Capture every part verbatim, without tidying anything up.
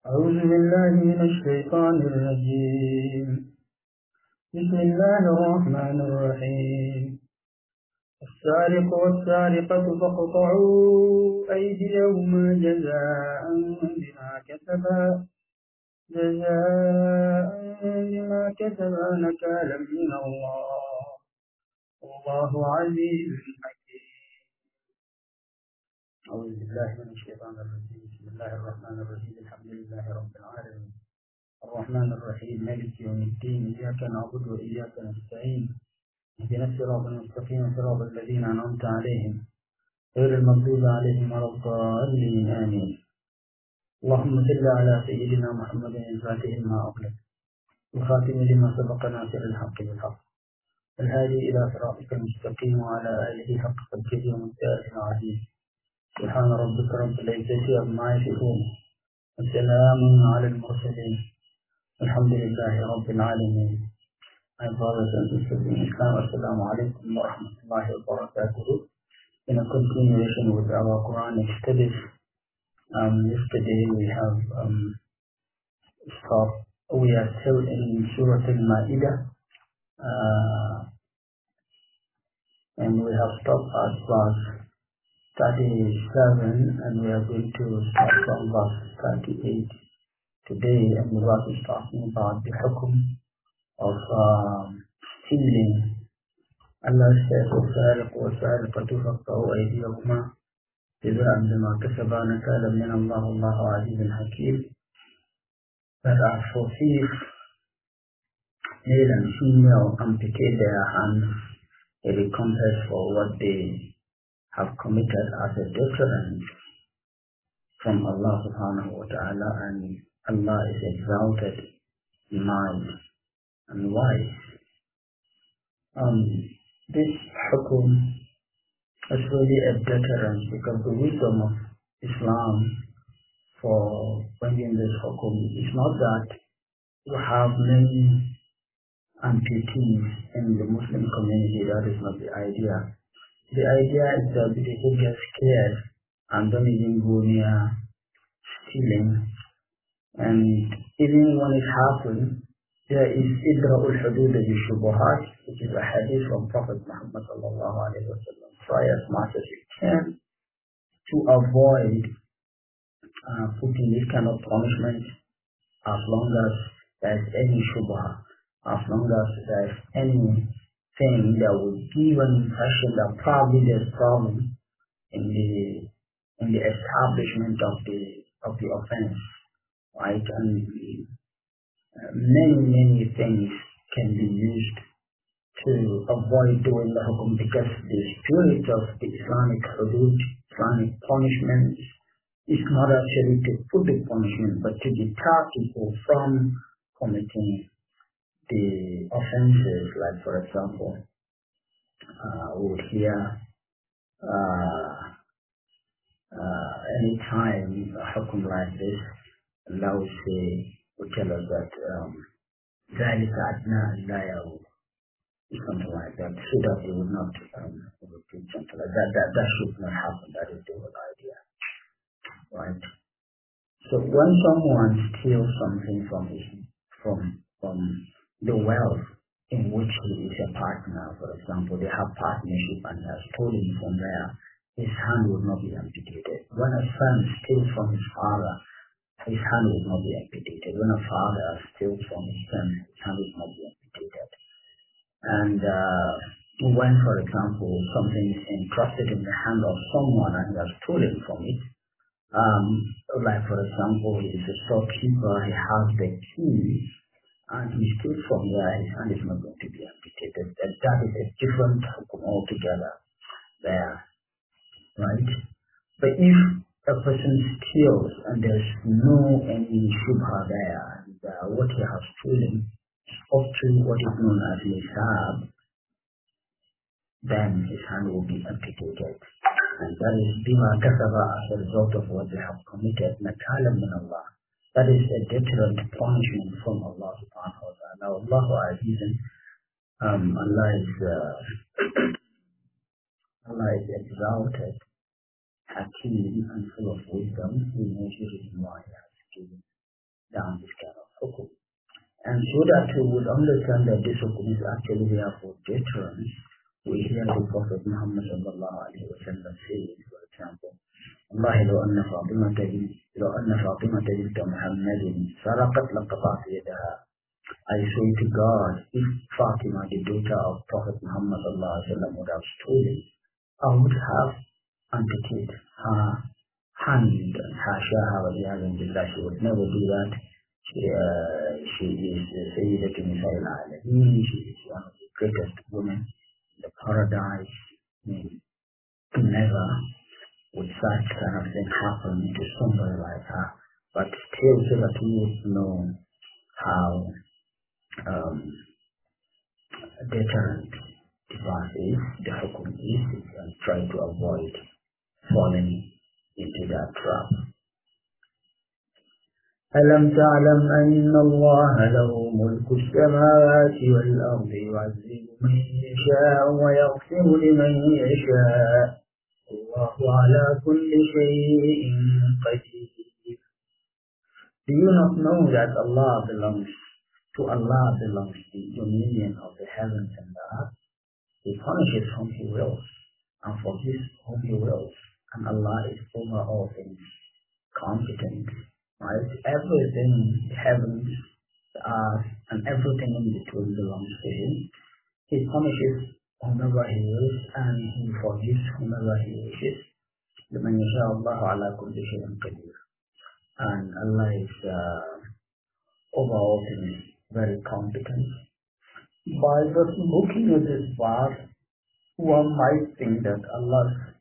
أعوذ بالله من الشيطان الرجيم. بسم الله الرحمن الرحيم. السارق والسارقة فاقطعوا أيديهما جزاء بما كسبا جزاء بما كسبا نكالا من الله والله عزيز حكيم. أعوذ بالله من الشيطان الرجيم. بسم الله الرحمن الرحيم. الحمد لله رب العالمين الرحمن الرحيم مالك يوم الدين. إياك نعبد وإياك نستعين. اهدنا الصراط المستقيم صراط الذين أنعمت عليهم غير المغضوب عليهم ولا الضالين آمين. اللهم صل على سيدنا محمد الفاتح لما أغلق الخاتم لما سبق ناصر الحق بالحق الهادي إلى صراطك المستقيم وعلى آله حق قدره ومقداره العظيم. سبحان ربك رب العزة عما يصفون وسلام على المرسلين الحمد لله رب العالمين. My brothers and sisters in Islam, Assalamu alaikum wa rahmatullahi wa barakatuh. In a continuation with our Quranic studies, um, yesterday we have um, stopped, we are still in Surah Al-Ma'idah, uh, and we have stopped at verse thirty-seven, and we are going to start from verse thirty-eight today, and the verse is talking about the hukum of um, stealing. Allah says, وَالسَّارِقُ وَالسَّارِقَةُ فَاقْطَعُوا أَيْدِيَهُمَا جَزَاءً بِمَا كَسَبَا نَكَالًا مِنَ اللَّهِ وَاللَّهُ عَزِيزٌ حَكِيمٌ. That are for thief, male and female, amputate their hands, a recompense for what they have committed as a deterrent from Allah subhanahu wa ta'ala, and Allah is exalted, mild, and wise. Um, this hukum is really a deterrent, because the wisdom of Islam for bringing this hukum is not that you have many amputees in the Muslim community. That is not the idea. The idea is that people get scared and don't even go near stealing. And even when it happens, there is idra'ul hudud bi-shubuhat, which is a hadith from Prophet Muhammad sallallahu alaihi wasallam. Try as much as you can to avoid uh, putting this kind of punishment, as long as there is any shubha, as long as there is anything that would give an impression that probably there's problem in the in the establishment of the of the offense, right? And uh, many many things can be used to avoid doing the hukum, because the spirit of the Islamic hudud, Islamic punishments, is not actually to put the punishment, but to deter people from committing the offenses. Like, for example, uh, we would hear uh, uh, any time a hukum like this, Allah would say, would tell us that ذَلِكَ أَدْنَىٰ أَلَّا يَعُودُ, something like that, so that they would not um, repeat something like that. That that should not happen. That is the whole idea, right? So when someone steals something from his from from the wealth in which he is a partner, for example, they have partnership and he has stolen from there, his hand would not be amputated. When a son steals from his father, his hand would not be amputated. When a father steals from his son, his hand would not be amputated. And uh, when, for example, something is entrusted in the hand of someone and he has stolen from it, um, like, for example, he is a storekeeper, he has the key, and he steals from there, his hand is not going to be amputated. That, that is a different hukum altogether there, right? But if a person steals and there's no any shubha there, and uh, what he has stolen is up to what is known as nisab, then his hand will be amputated. And that is bima kasaba, as a result of what they have committed, nakalan min Allah. That is a deterrent punishment from Allah subhanahu wa ta'ala. Allahu azizun, um, Allah is uh, Allah is exalted, hakim, and full of wisdom. He knows the reason why he has given down this kind of hukum. And so that we would understand that this hukum is actually there for deterrence, we hear the Prophet Muhammad sallallahu alayhi wa sallam say, for example, Allah لو أن فاطمة لو أن فاطمة بنت محمد سرقت لقطعت يدها. I swear to God, if Fatima, the daughter of Prophet Muhammad sallallahu alayhi wa sallam, would have stolen, I would have amputated her hand and hashaha wa liyazim billah. She would never do that. She, uh, she is Sayyidat Nisa al-Alamin. She is one of the greatest women in the paradise. Never would such kind of thing happen to somebody like her. But still, so that we would know how um, deterrent the verse is, the hukum is, and try to avoid falling into that trap. ألم تعلم أن الله له ملك السماوات والأرض يعذب من يشاء ويغفر لمن يشاء والله على كل شيء قدير. Do you not know that Allah belongs to Allah belongs the dominion of the heavens and the earth? He punishes whom He wills and forgives whom He wills, and Allah is over all things competent. Right? Everything, the heavens, the earth, and everything in between belongs to Him. He punishes whomever He wills, and He forgives whomever He wishes. لمن يشاء الله على كل شيء قدير. And Allah is uh, over all things, very competent. By just looking at this verse, one might think that Allah's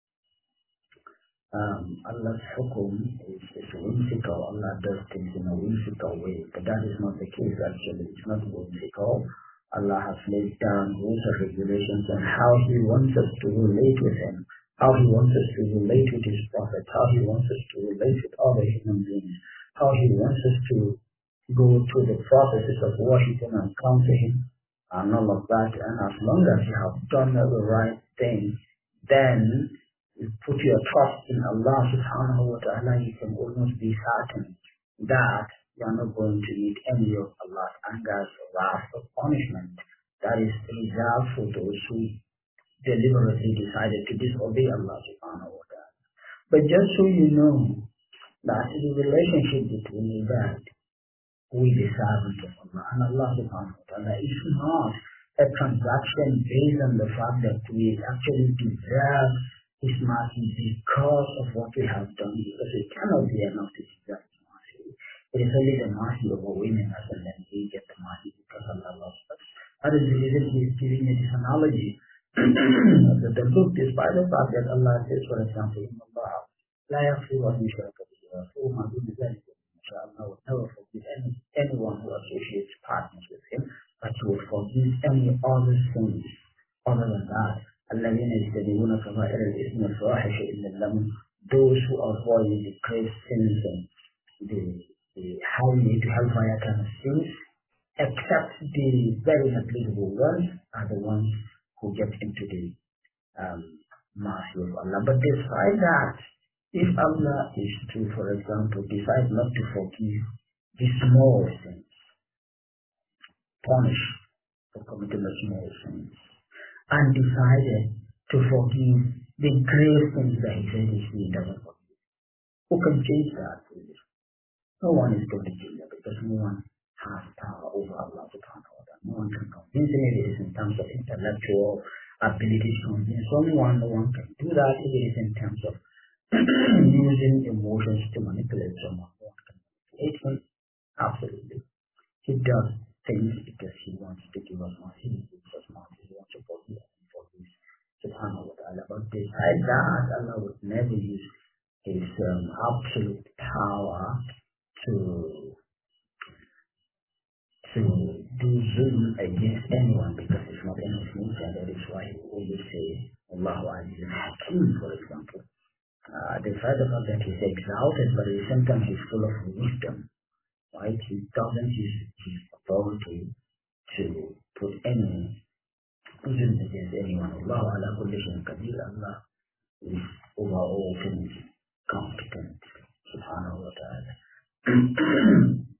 Um, Allah's hukum is, is whimsical. Allah does things in a whimsical way, but that is not the case actually. It's not whimsical. Allah has laid down rules and regulations on how He wants us to relate with Him, how He wants us to relate with His Prophet, how He wants us to relate with other human beings, how He wants us to go through the processes of worshiping and come to Him, and all of that. And as long as you have done the right thing, then you put your trust in Allah subhanahu wa ta'ala, you can almost be certain that you are not going to meet any of Allah's anger, wrath, or punishment that is reserved for those who deliberately decided to disobey Allah subhanahu wa ta'ala. But just so you know that the relationship between that with the servant of Allah and Allah subhanahu wa ta'ala is not a transaction based on the fact that we actually deserve His mercy because of what we have done, because it cannot be enough to deserve His mercy. It is only the mercy of our women us, and then we get the mercy because Allah loves us. That is the reason He is giving me this analogy. That the book, despite the fact that Allah says, for example, in Allah, لا يغفر أن يشرك به وما دون ذلك Allah will never forgive any, anyone who associates partners with Him, but He will forgive any other sins other than that. الذين يجتنبون كبائر الإثم والفواحش إلا اللمم, those who avoid the grave sins and the, the highway to hellfire kind of sins, except the very negligible ones, are the ones who get into the um, mercy of Allah. But despite that, if Allah is to, for example, decide not to forgive the small sins, punish for committing the small sins, and decided to forgive the grave sins that He said He doesn't forgive, who can change that? No one is going to change that, because no one has power over Allah subhanahu wa ta'ala. No one can convince him. If it is in terms of intellectual ability to convince someone, no one can do that. If it is in terms of using emotions to manipulate someone, no one can manipulate him. Absolutely. He does things because He wants to give us mercy. He gives us mercy. He wants to forgive us and forgive subhanahu wa ta'ala. But besides that, Allah would never use His um, absolute power to to do zulm against anyone, because it's not in His nature. That is why He always say Allahu Azizun Hakim, for example. Uh, despite the fact that He's exalted, but at the same time He's full of wisdom. Right? He doesn't use His authority to put any zulm against anyone. Allahu ala kulli shay'in qadir. Allah is over all things competent, subhanahu wa ta'ala.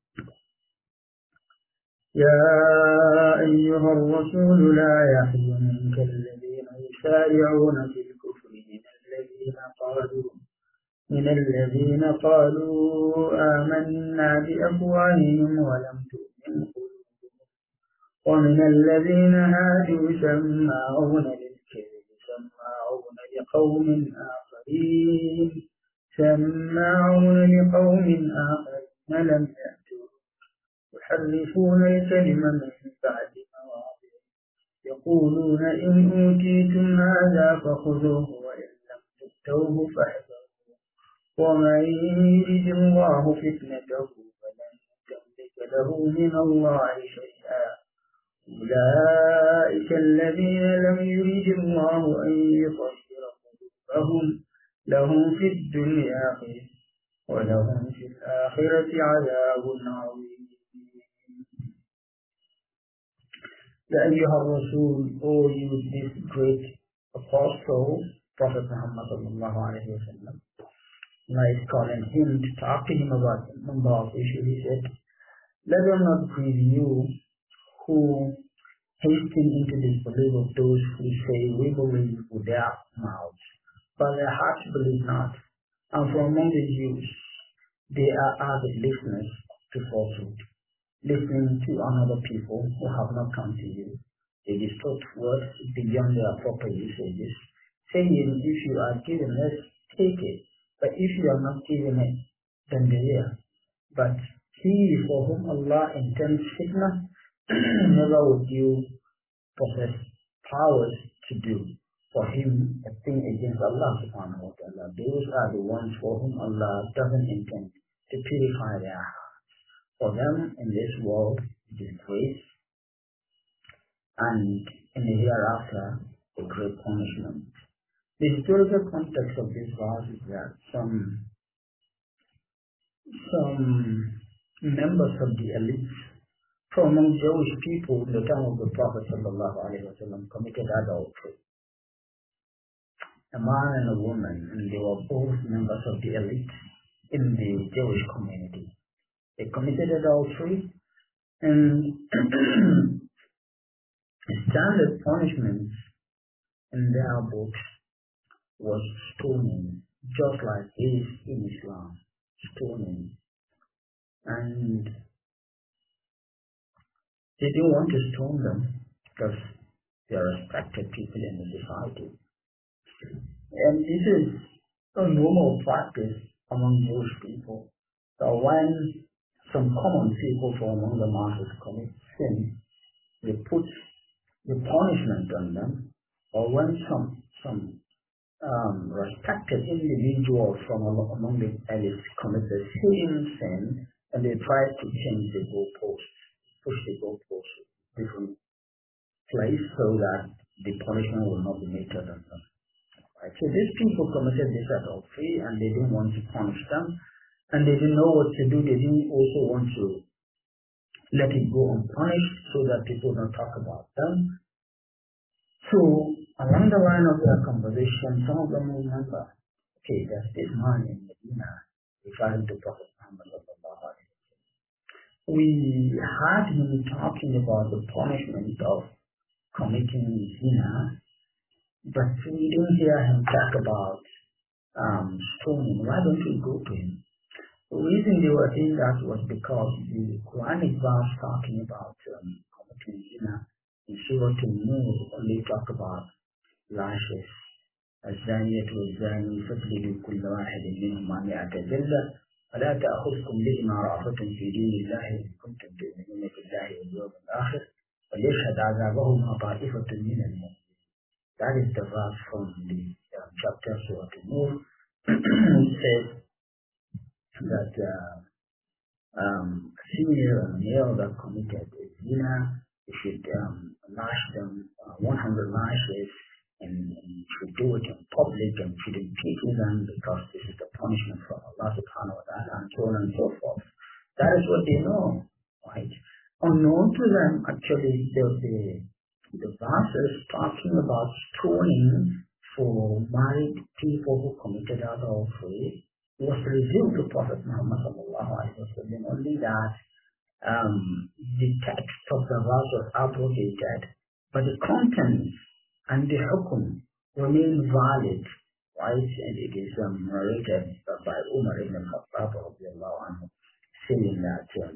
يا أيها الرسول لا يحزنك الذين يسارعون في الكفر من الذين قالوا من الذين قالوا آمنا بأفواههم ولم تؤمن قلوبهم ومن الذين هادوا سماعون للكذب سماعون لقوم آخرين سماعون لقوم آخرين لم يأتوا يحرفون الكلمة من بعد مواضعه يقولون إن أوتيتم هذا فخذوه وإن لم تؤتوه فاحذروا ومن يرد الله فتنته فلن تملك له من الله شيئا أولئك الذين لم يرد الله أن يطهر قلوبهم لهم في الدنيا خزي ولهم في الآخرة عذاب عظيم. يا أيها الرسول, O you this great apostle, Prophet Muhammad sallallahu alayhi wa sallam, Allah is calling him to talk to him about a number of issues. He said, let them not grieve you who hasten into disbelief of those who say we believe with their mouths, but their hearts believe not. And from among the Jews, they are avid listeners to falsehood, listening to another people who have not come to you. They distort words beyond their proper usages, saying, if you are given, let's take it. But if you are not given it, then beware. But he for whom Allah intends fitnah, never would you possess powers to do for him a thing against Allah subhanahu wa ta'ala. Those are the ones for whom Allah doesn't intend to purify their hearts. For them in this world it is grace, and in the hereafter a great punishment. The historical context of this verse is that some some members of the elite from among Jewish people in the time of the Prophet sallallahu alaihi wasallam committed adultery. A man and a woman, and they were both members of the elite in the Jewish community. They committed adultery, and standard punishments in their books was stoning, just like this in Islam, stoning. And they didn't want to stone them because they are respected people in the society. And this is a normal practice among Jewish people. So when some common people from among the masses commit sin, they put the punishment on them. Or when some some um, respected individuals from among the elites commit the same sin, and they try to change the goalposts, push the goalposts different place so that the punishment will not be meted on them. Right? So these people committed this adultery, and they didn't want to punish them, and they didn't know what to do. They didn't also want to let it go unpunished so that people don't talk about them. So along the line of their conversation, some of them will remember, okay, there's this man in Medina referring to Prophet Muhammad sallallahu alaihi wasallam. We heard him talking about the punishment of committing zina, but we didn't hear him talk about um, stoning. Why don't we go to him? The reason they were saying that was because the Quranic verse talking about um, committing zina in Surah An-Nur only talk about lashes. الزانية والزاني فاجلدوا كل واحد منهما مئة جلدة ولا تأخذكم بهما رأفة في دين الله إن كنتم تؤمنون بالله واليوم الآخر وليشهد عذابهما طائفة من المؤمنين. That is the verse from the uh, chapter Surah An-Nur. It says that uh, um, female and male that committed zina, you should um, lash them uh, one hundred lashes, and, and you should do it in public, and shouldn't pity them because this is the punishment from Allah subhanahu wa ta'ala, and so on and so forth. That is what they know, right? Unknown to them, actually, the, the, the verses talking about stoning for married people who committed adultery was revealed to Prophet Muhammad sallallahu alaihi wasallam. Only that um, the text of the verse was abrogated, but the contents and the hukum remain valid, right? And it is um, narrated by Umar ibn al-Khattab saying that um,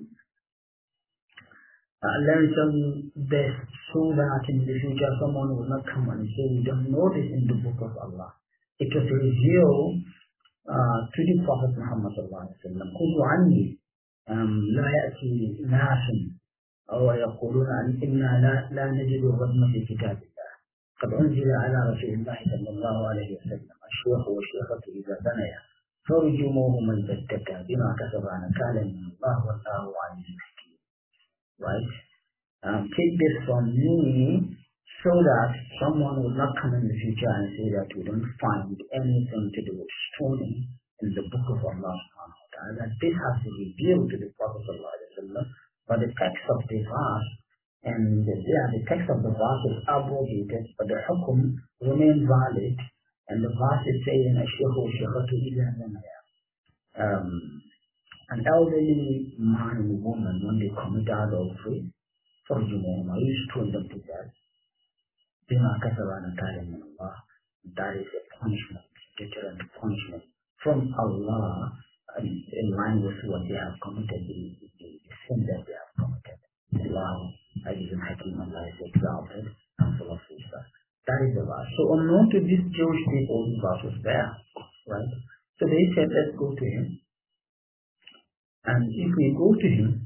uh, learn some this so that in the future someone will not come and say we don't know this in the book of Allah. It was revealed uh, to the Prophet Muhammad sallallahu alaihi wasallam. خذوا عني لا يأتي ناس أو يقولون أن إنا لا لا نجد الرجم في كتاب الله قد أنزل على رسول الله صلى الله عليه وسلم الشيخ والشيخة إذا بنيا فرجموهما البتة بما كسب نكالا من الله والله عزيز حكيم. Right? Um, take this from me so that someone will not come in the future and say that we don't find anything to do with stoning in the book of Allah subhanahu wa ta'ala. This has been revealed to the Prophet sallallahu alaihi wasallam, but the text of the verse and the, yeah, the text of the verse is abrogated, but the hukum remains valid, and the verse is saying Ashyahu Shaykatu ila Zanaya. Um an elderly man and woman, when they commit adultery, for example, I used to them to death. That is a punishment, deterrent punishment from Allah, um, in line with what they have committed, the, the, the sin that they have committed. Allah, Aziz and Hakim, Allah is exalted and full of wisdom. That is the verse. So unknown to these Jewish people, the verse was there, right? So they said, let's go to him. And if we go to him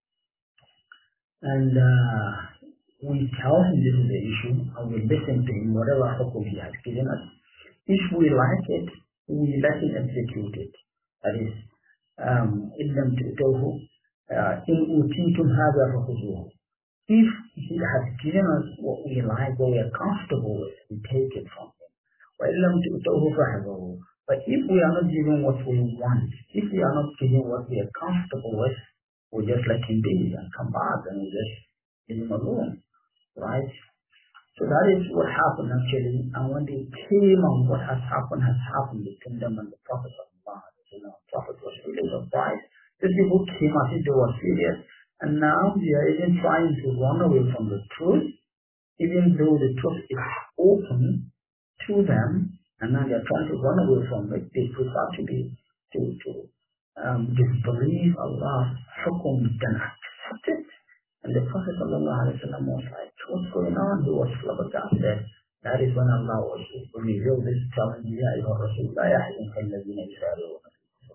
and uh, we tell him this is the issue, and we listen to him, whatever hukum he has given us, if we like it, we let him execute it. That is, um, in them to in utitum hadha fakhuzuhu. If he has given us what we like, what we are comfortable with, we take it from him. وَإِلَّمْ تُؤْتَوْهُ فَحَذَرُوهُ. But if we are not given what we want, if we are not given what we are comfortable with, we just let him be and come back and we just leave him alone, right? So that is what happened actually. And when they came on what has happened has happened between them and the Prophet of Allah, you know, the Prophet was really surprised. These people came as if they were serious, and now they are even trying to run away from the truth, even though the truth is open to them. And now they are trying to run away from it. They prefer to be to to um, disbelieve Allah's hukum than accept it. And the Prophet ﷺ was like, what's going on? He was flabbergasted. That is when Allah was revealed this, telling me, Ya Rasulullah, Ya Hayyuka Alladhina.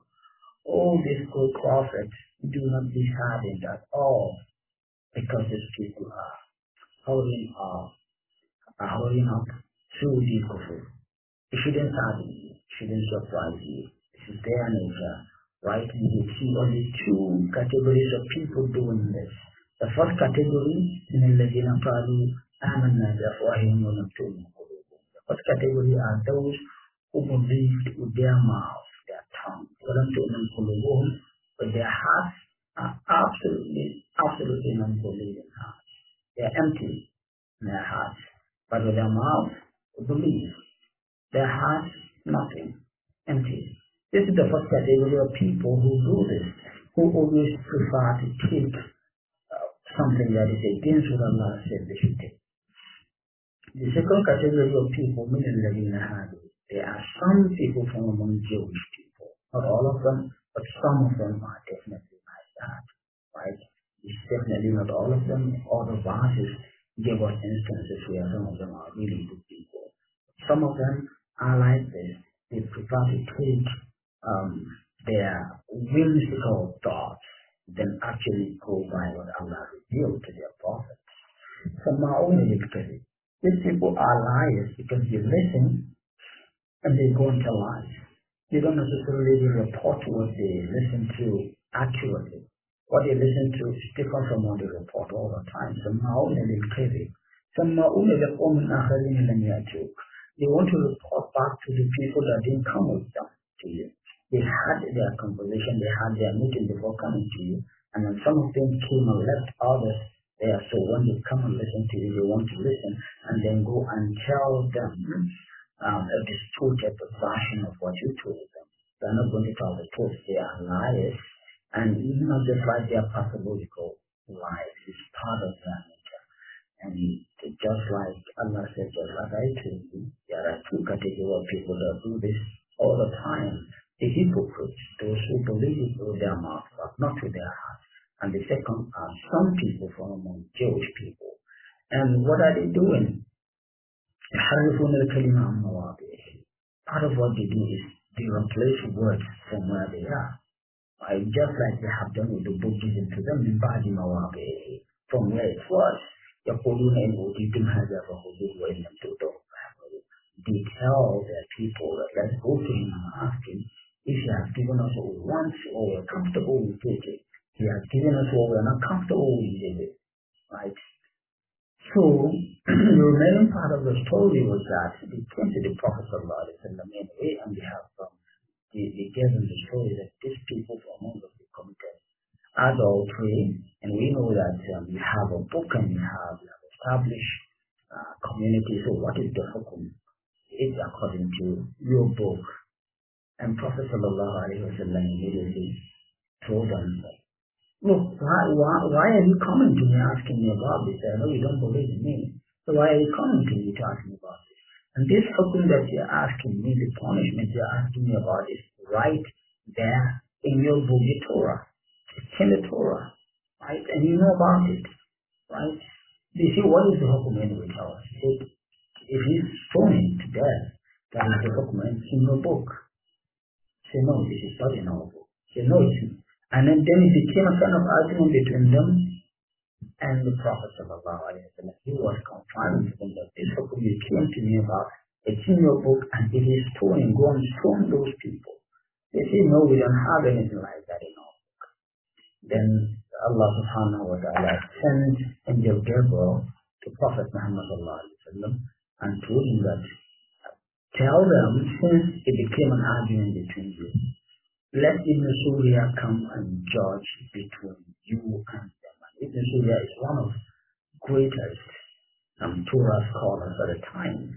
Oh, this good prophet, do not be saddened at all, because these people are hurrying up, are hurrying up to the kufr. It shouldn't sadden you, it shouldn't surprise you. This is their nature, right? And you see only two categories of people doing this. The first category, من الذين قالوا آمنا بأفواههم ولم تؤمن قلوبهم. The first category are those who believed with their mouth, their tongue, ولم تؤمن قلوبهم, but their hearts are absolutely, absolutely non-believing hearts. They are empty in their hearts, but with their mouth, they believe. Their hearts, nothing, empty. This is the first category of people who do this, who always prefer to take uh, something that is against what Allah said they should take. The second category of people, there are some people from among Jewish people, not all of them, but some of them are definitely like that, right? It's definitely not all of them. All the verses give us instances where some of them are really good people. Some of them are like this. They prefer to take um, their whimsical thoughts than actually go by what Allah revealed to their prophets. Some are only kidding. These people are liars because they listen and they go and tell lies. They don't necessarily report what they listen to accurately. What they listen to is different from what they report all the time. Some are only kidding. Some are only the woman They want to report back to the people that didn't come with them to you. They had their conversation, they had their meeting before coming to you, and then some of them came and left others there. So when they come and listen to you, they want to listen and then go and tell them um, a distorted version of what you told them. They're not going to tell the truth. They are liars. And it's not just like their pathological lives, it's part of their nature. And just like Allah said, just like I told you, there are two categories of people that do this all the time. The hypocrites, those who believe with their mouth but not with their heart. And the second are some people from among Jewish people. And what are they doing? يحرفون الكلمة عن مواضعه. Part of what they do is they replace words from where they are. Right? Just like they have done with the book given to them من بعد مواضعه, from where it was. يقولون إن أوتيتم هذا فخذوه وإن لم تؤتوه فاحذروا. They tell their people that let's go to him and ask him, if he has given us what we want or we're comfortable, we take it. He has given us what we're not comfortable, we leave it. Right? So, the remaining part of the story was that they came to the Prophet ﷺ anyway, and they have um, they, they gave him the story that these people from among us committed adultery, and we know that um, we have a book and we have, we have established uh, community. So, what is the hukum? It's according to your book. And Prophet ﷺ immediately told them, look, why, why, why are you coming to me asking me about this? I know you don't believe in me. So why are you coming to me to ask me about this? And this hukum that you're asking me, the punishment you're asking me about is right there in your book, the Torah. It's in the Torah, right? And you know about it, right? You see, what is the hukum anyway, tell us? If, if he's stoned to death, that is the hukum, and it's in your book. Say, no, this is not in our book. Say, no, it's not. And then, then it became a kind of argument between them and the Prophet sallallahu alaihi wasallam. He was confirming to them that this hukum you came to me about, it's in your book and it is stoning. Go and stone those people. They say, no, we don't have anything like that in our book. Then Allah subhanahu wa ta'ala sent Angel Gabriel to Prophet Muhammad sallallahu alaihi wasallam and told him that, tell them, since it became an argument between you, let Ibn Surya come and judge between you and them. Ibn Surya is one of the greatest um, Torah scholars at the time.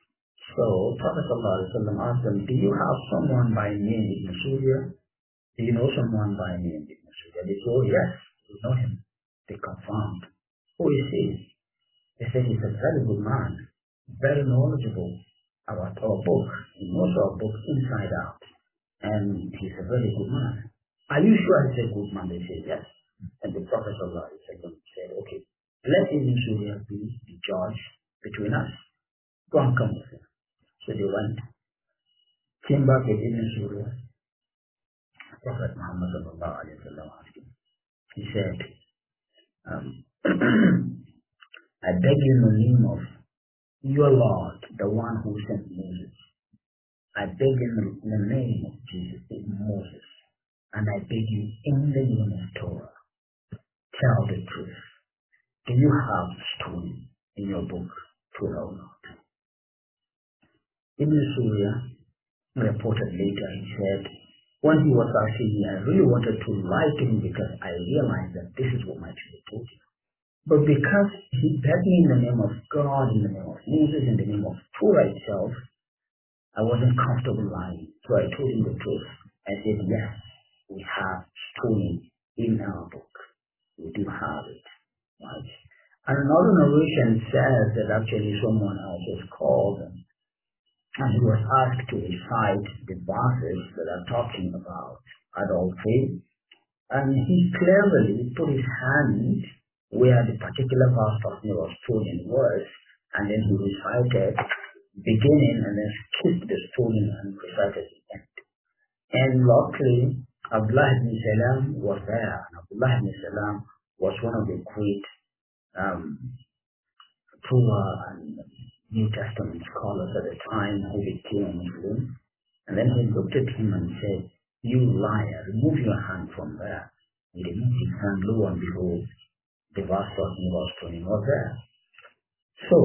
So Prophet ﷺ asked them, do you have someone by name Ibn Surya? Do you know someone by name Ibn Surya? They said, oh yes, we know him. They confirmed. Who is he? They said he's a very good man, very knowledgeable about our book. He knows our book inside out. And he's a very good man. Are you sure he's a good man? They said, yes. And the Prophet ﷺ said, okay, let Ibn Surya be the judge between us. Go and come with him. So they went, came back with Ibn Surya. Prophet Muhammad ﷺ asked him. He said, um, I beg you in the name of your Lord, the one who sent Moses. I beg you in the name of Jesus, Moses, and I beg you in the name of Torah, tell the truth. Do you have a story in your book, Torah or not? Ibn Surya reported later, he said, when he was asking me, I really wanted to lie to him because I realized that this is what my children told you. But because he begged me in the name of God, in the name of Moses, in the name of Torah itself, I wasn't comfortable lying, so I told him the truth. I said, yes, we have stoning in our book. We do have it. Right? And another narration says that actually someone else was called and, and he was asked to recite the verses that are talking about adultery. And he cleverly put his hand where the particular verse talking about stoning was, and then he recited beginning and then skipped the stoning and recited the end. And luckily, Abdullah ibn Salam was there. And Abdullah ibn Salam was one of the great um, Torah and New Testament scholars at the time who became a Muslim. And then he looked at him and said, you liar, remove your hand from there. He removed his hand, lo and behold, the verse talking about stoning was there. So,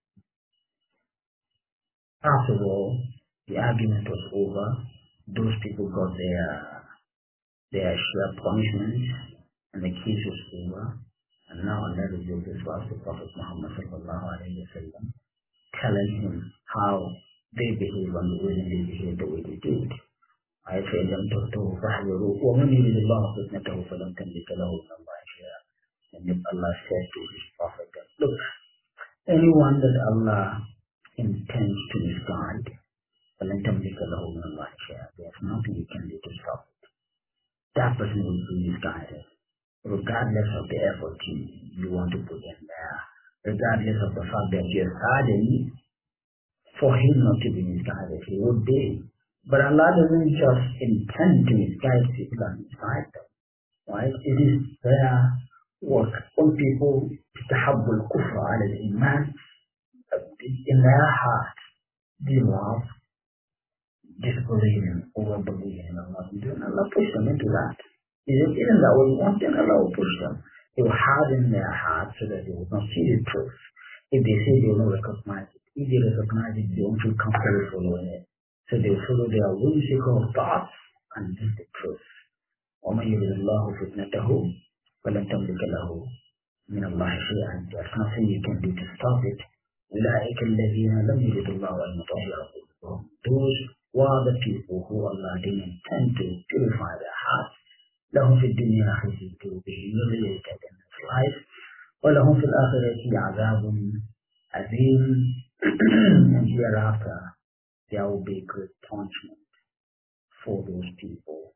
after all, the argument was over. Those people got their their share punishment, and the case was over. And now Allah revealed this verse to Prophet Muhammad sallallahu alaihi wasallam, telling him how they behave and the way they behave the way they did. I say them to to فَاحْذَرُوا وَمَنْ يُرِدِ اللَّهُ فِتْنَتَهُ فَلَنْ تَمْلِكَ لَهُ مِنَ اللَّهِ شَيْئًا. And if Allah said to his prophet that, look, anyone that Allah intends to misguide, فَلَنْ تَمْلِكَ لَهُ مِنَ اللَّهِ شَيْئًا. There's nothing you can do to stop it. That person will be misguided, regardless of the effort you, you want to put in there, regardless of the fact that you're studying for him not to be misguided. He would be. But Allah doesn't just intend to misguide people and misguide them. Right? It is their work. When people تحب الكفر على الإيمان, in their heart they love disbelieving or believing in Allah. And Allah push them into that. Isn't that what you want? Then Allah will push them. He will harden their heart so that they will not see the truth. If they say they will not recognize it, if they recognize it, they won't feel comfortable following it. So they will follow their whimsical thoughts and miss the truth. وَمَنْ يُرِدِ اللَّهُ فِتْنَتَهُ فَلَنْ تَمْلِكَ لَهُ مِنَ اللَّهِ شَيْئًا. There's nothing you can do to stop it. أُولَٰئِكَ الَّذِينَ لَمْ يُرِدِ اللَّهُ أَنْ يُطَهِّرَ قُلُوبَهُم. Those were the people who Allah didn't intend to purify their hearts. لَهُمْ فِي الدُّنْيَا خِزْيٌ. They will be humiliated in this life. وَلَهُمْ فِي الْآخِرَةِ عَذَابٌ عَظِيمٌ. And hereafter there will be great punishment for those people.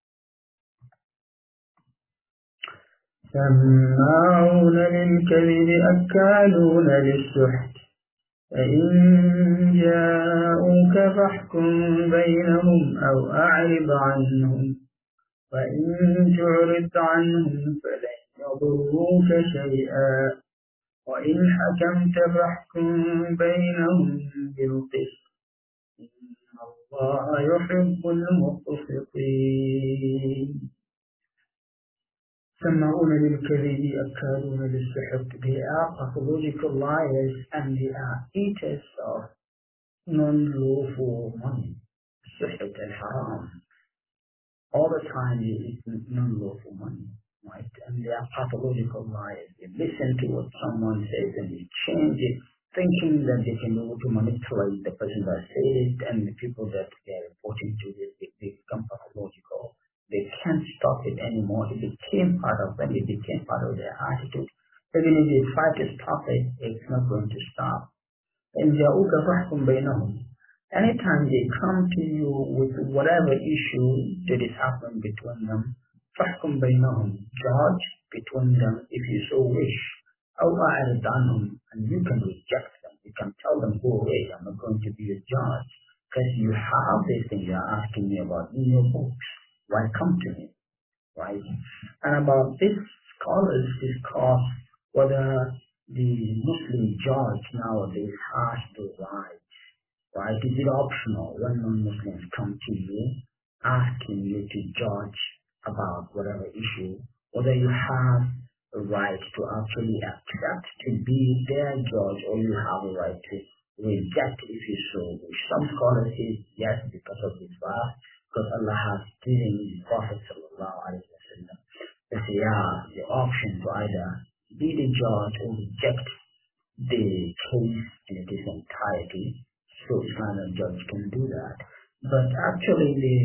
سماعون للكذب أكالون للسحت فإن جاءوك فاحكم بينهم أو أعرض عنهم وإن تعرض عنهم فلن يضروك شيئا وإن حكمت فاحكم بينهم بالقسط إن الله يحب المقسطين. سماعون للكذب أكالون للسحت. They are pathological liars and they are eaters of non-lawful money. Suht al-haram. All the time they eat non-lawful money, right? And they are pathological liars. They listen to what someone says and they change it, thinking that they can be able to manipulate the person that said it, and the people that they are reporting to this, they, they become pathological. They can't stop it anymore. It became part of them. It became part of their attitude. Even if they try to stop it, it's not going to stop. And anytime they come to you with whatever issue that is happening between them, فَحْكُمْ بَيْنَهُمْ. Judge between them if you so wish. أَوْ أَعْرِضْ عَنْهُمْ. And you can reject them. You can tell them, go away, I'm not going to be a judge. Because you have this thing you're asking me about in your books. Why come to me? Right? And about this, scholars discuss whether the Muslim judge nowadays has the right. Right? Is it optional when non-Muslims come to you asking you to judge about whatever issue, whether you have a right to actually accept to be their judge or you have a right to reject if you so wish? Some scholars say yes because of this verse, because Allah has given the Prophet sallallahu alaihi wasallam the the option to either be the judge or reject the case in its entirety. So Islamic judge can do that. But actually the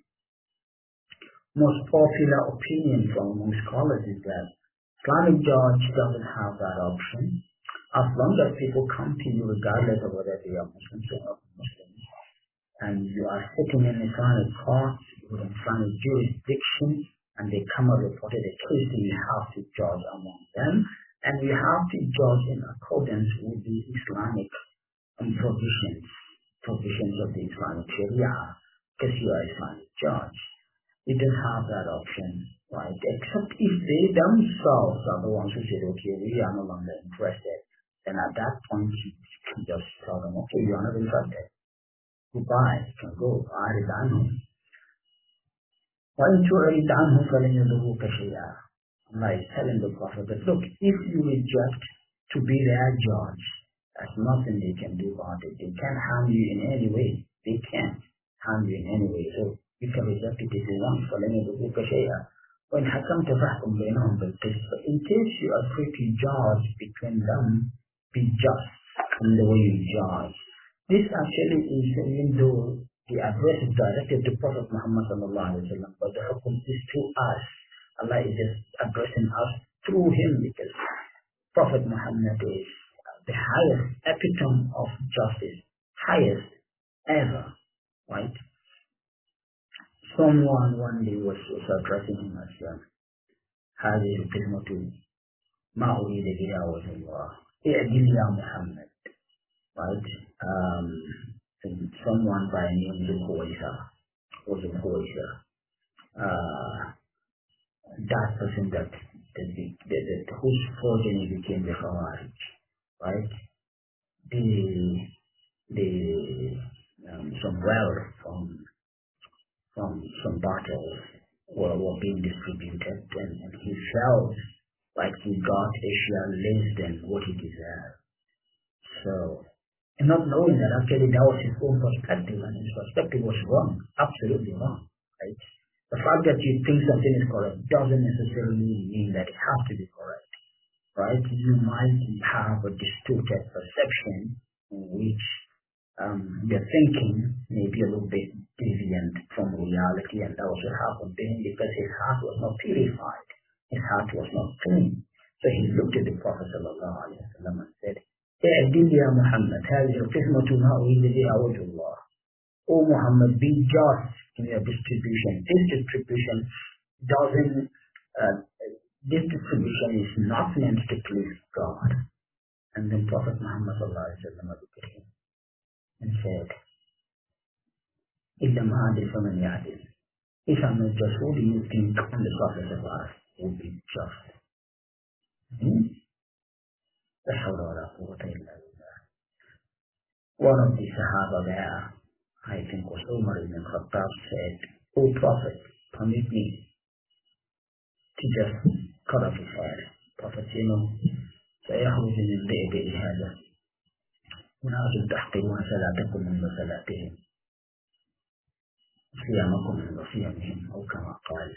most popular opinion from most scholars is that Islamic judge doesn't have that option. As long as people come to you regardless of whether they are Muslims or not Muslims, and you are sitting in Islamic court with Islamic jurisdiction, and they come and reported a case, then you have to judge among them, and you have to judge in accordance with the Islamic um, provisions, provisions of the Islamic Sharia, because you are Islamic judge. You don't have that option, right? Except if they themselves are the ones who said, okay, we are no longer interested. Then at that point, you can just tell them, okay, you are not interested. Goodbye, you can go. أعرض عنهم. وإن تعرض عنهم فلن يضروك شيئا. Allah is telling the Prophet that, look, if you reject to be their judge, there's nothing they can do about it. They can't harm you in any way. They can't harm you in any way. So you can reject it if you want. فلن يضروك شيئا. وإن حكمت فاحكم بينهم بالقسط. But in case you are free to judge between them, be just in the way you judge. This actually is, even though the address is directed to Prophet Muhammad sallallahu alaihi wasallam, but the hukum is to us. Allah is just addressing us through him because Prophet Muhammad is the highest epitome of justice, highest ever, right? Someone one day was, was addressing him as um, هذه الكلمة ما أريد بها وجه الله اعدل يا محمد, right? Um, and someone by name Zulhuwaisa was Zulhuwaisa. Uh, that person that, that, the, that, that whose progeny became the Khawarij, right? The the um, some wealth from from some battles were, were being distributed, and, and he felt like he got a share less than what he deserved. So, and not knowing that actually that was his own perspective, and his perspective was wrong, absolutely wrong, right? The fact that you think something is correct doesn't necessarily mean that it has to be correct, right? You might have a distorted perception in which um, your thinking may be a little bit deviant from reality, and that was what happened to him because his heart was not purified, his heart was not clean. So he looked at the Prophet sallallahu alaihi wasallam and said, "I'dil ya Muhammad, هذه القسمة ما أريد بها وجه الله." O Muhammad, be just in your distribution. This distribution doesn't, uh, this distribution is not meant to please God. And then Prophet Muhammad sallallahu alaihi wasallam looked at him and said, إِلَّا مَعَدِلْ فَمَنْ يَعْدِلْ. If I'm not just, who do you think on the surface of us would be just? Hmm? La hawla wa la quwwata illa billah. One of the Sahaba there, I think was Umar ibn Khattab, said, O Prophet, permit me to just cut off his head. Prophet, you know, سيخرج من بئر هذا وناس تحقرون صلاتكم من صلاتهم صيامكم من صيامهم أو كما قال.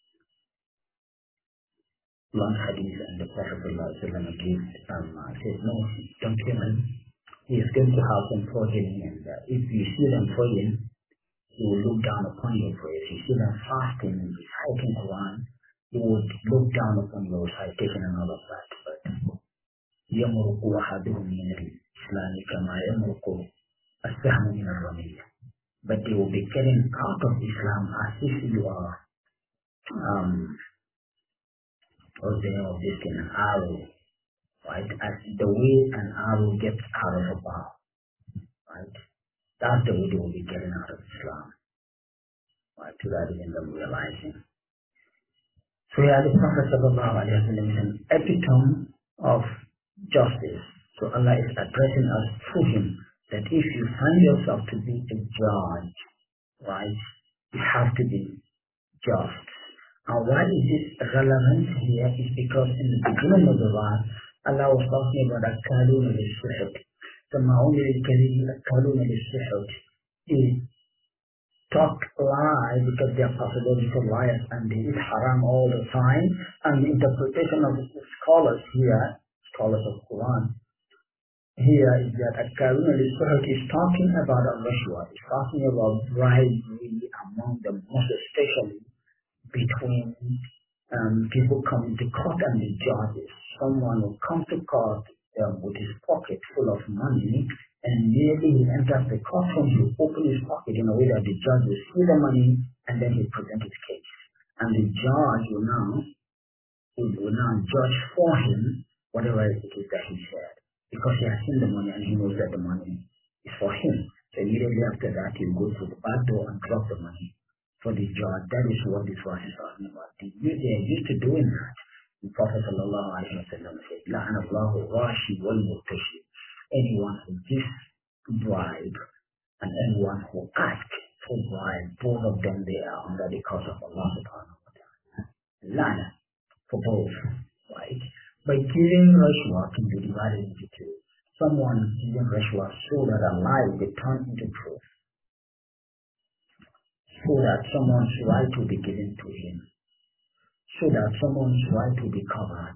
Long hadith, and the Prophet ﷺ gave um, said, no, don't kill him. He is going to have some progeny, and uh, if you see them praying, he will look down upon your prayers. If you see them fasting and reciting Quran, he would look down upon your recitation and all of that. But يمرق أحدهم من الإسلام كما يمرق السهم من الرمية. But they will be getting out of Islam as if you are um, or they are just an arrow, right? As the way an arrow gets out of a bow, right? That's the way they will be getting out of Islam, right? Without even them realizing. So yeah, the Prophet sallallahu alaihi wasallam is an epitome of justice. So Allah is addressing us through him that if you find yourself to be a judge, right, you have to be just. And why is this relevant here is because in the beginning of the verse, Allah was talking about Akaluna al-Suhud. The Ma'uni al-Kadhib Akaluna al-Suhud. They talk lies because they are pathological liars and they eat haram all the time. And the interpretation of the scholars here, scholars of Quran, here is that Akaluna al-Suhud is talking about al-Rashwa. It's talking about bribery among them, most especially between um, people coming to court and the judges. Someone will come to court um, with his pocket full of money, and immediately he enters the courtroom, he will open his pocket in a way that the judge will see the money, and then he present his case. And the judge will now, will, will now judge for him whatever it is that he said, because he has seen the money and he knows that the money is for him. So immediately after that, he will go through the back door and drop the money for the judge. That is what this verse is talking about. They are used to doing that. The Prophet sallallahu alaihi wasallam said, "La'ana Allahu Rashi wal Murtashi." Anyone who gives bribe and anyone who asks for bribe, both of them they are under the curse of Allah subhanahu wa ta'ala. La'ana for both, right? By giving rashwa can be divided into two. Someone giving rashwa so that a lie will be turned into truth, so that someone's right will be given to him, so that someone's right will be covered.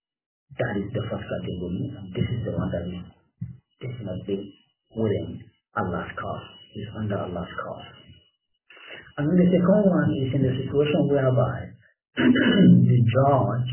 That is the first category, and this is the one that is definitely within Allah's cause, is under Allah's cause. And then the second one is in the situation whereby the judge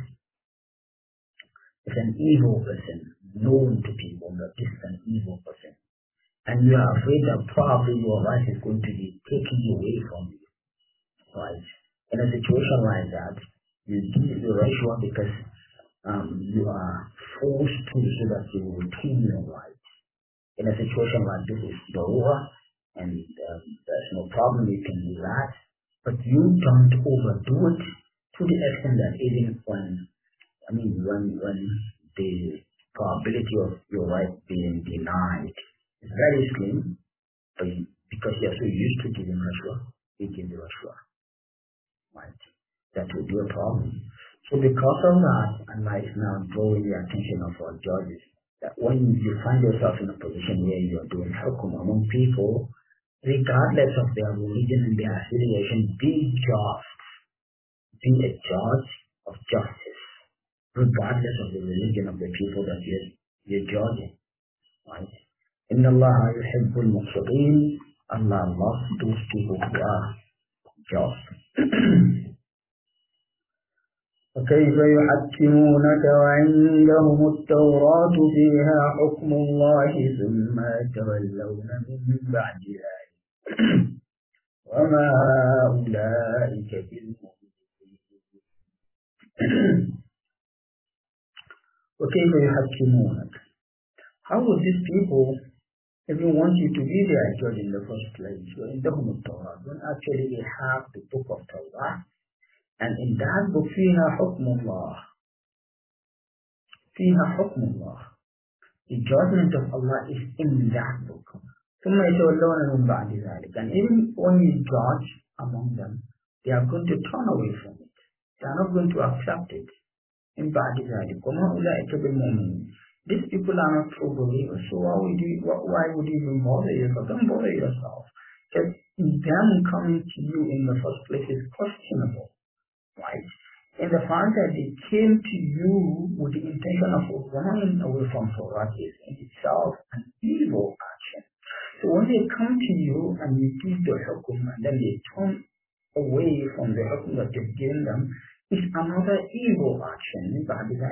is an evil person, known to people that this is an evil person. And you are afraid that probably your life is going to be taken away from you. Right? In a situation like that, you give the rishwa because um, you are forced to so that you will retain your life. In a situation like this, it's darura, and um, there's no problem, you can do that. But you don't overdo it to the extent that even when, I mean, when, when the probability of your right being denied is very slim, but you, because you are so used to giving rishwa, you give the rishwa. Right? That will be a problem. So because of that, Allah is now drawing the attention of our judges that when you find yourself in a position where you are doing hukum among people, regardless of their religion and their affiliation, be just, be a judge of justice, regardless of the religion of the people that you're, you're judging. Right? Inna Allah yuhibbul muqsitin. Allah loves those people who are just. وكيف يحكمونك وعندهم التوراة فيها حكم الله ثم يتولون من بعد ذلك وما أولئك بالمؤمنين. وكيف يحكمونك? How would these people even want you to be their judge in the first place? وعندهم التوراة, when actually they have the book of Torah. And in that book, فيها حكم الله. فيها حكم الله. The judgment of Allah is in that book. ثم يتولون من بعد ذلك. And even when you judge among them, they are going to turn away from it. They are not going to accept it. من بعد ذلك. وما أولئك بالمؤمنين. These people are not true believers. So why would you, why would you even bother yourself? Don't bother yourself. Because them coming to you in the first place is questionable. Right? In the fact that they came to you with the intention of running away from Torah is in itself an evil action. So when they come to you and you give the hukum and then they turn away from the hukum that you've given them, it's another evil action. These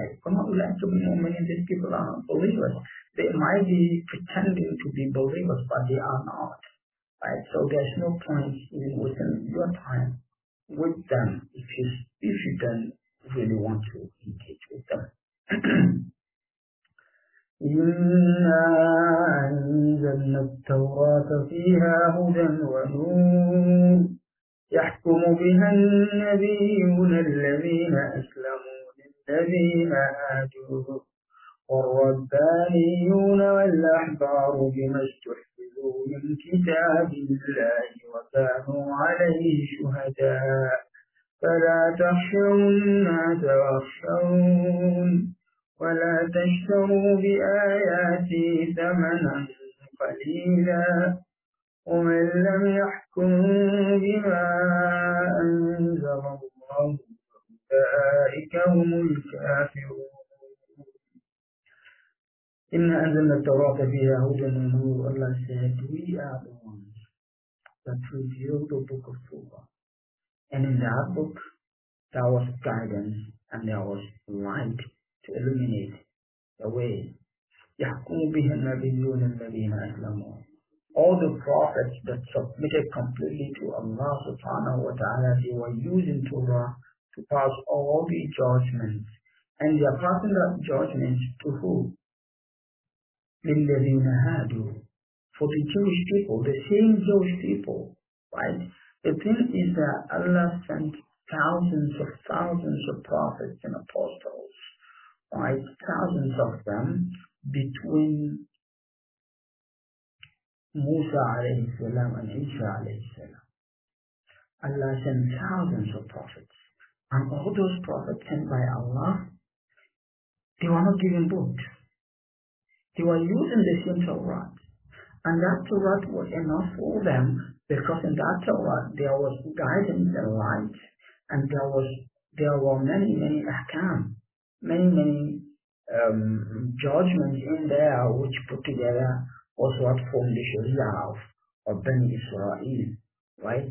people are not believers. They might be pretending to be believers, but they are not. Right? So there's no point in wasting your time with them if you, if you don't really want to engage with them. إنا أنزلنا التوراة فيها هدى ونور يحكم بها النبيون الذين أسلموا للذين هادوا والربانيون والأحبار بما استحفظوا من كتاب الله وكانوا عليه شهداء فلا تخشوا الناس واخشون ولا تشتروا بآياتي ثمنا قليلا ومن لم يحكم بما أنزل الله فأولئك هم الكافرون. إنا أنزلنا التوراة فيها هدى ونور. Allah said, we are the ones that revealed the book of Torah. And in that book, there was guidance and there was light to illuminate the way. يحكم بها النبيون الذين أسلموا. All the prophets that submitted completely to Allah subhanahu wa ta'ala, they were using Torah to pass all the judgments. And they are passing that judgment to who? لِلَّذِينَ هَادُوا. For the Jewish people, the same Jewish people, right? The thing is that Allah sent thousands of thousands of prophets and apostles, right? Thousands of them between Musa alayhi salam and Isa alayhi salam. Allah sent thousands of prophets. And all those prophets sent by Allah, they were not given books. They were using the same Torah. And that Torah was enough for them because in that Torah there was guidance and light. And there was there were many, many ahkam, many, many um, judgments in there which put together was what formed the Sharia of, of Bani Israel, right?